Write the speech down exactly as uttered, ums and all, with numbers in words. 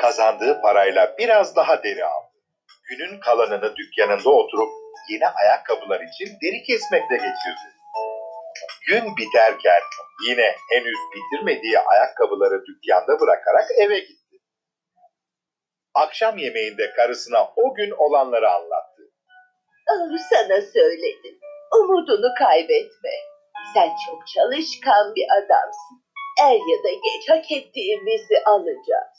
kazandığı parayla biraz daha deri aldı. Günün kalanını dükkanında oturup yeni ayakkabılar için deri kesmekle geçirdi. Gün biterken yine henüz bitirmediği ayakkabıları dükkanda bırakarak eve gitti. Akşam yemeğinde karısına o gün olanları anlattı. Ah, sana söyledim. Umudunu kaybetme. Sen çok çalışkan bir adamsın. Er ya da geç hak ettiğimizi alacağız.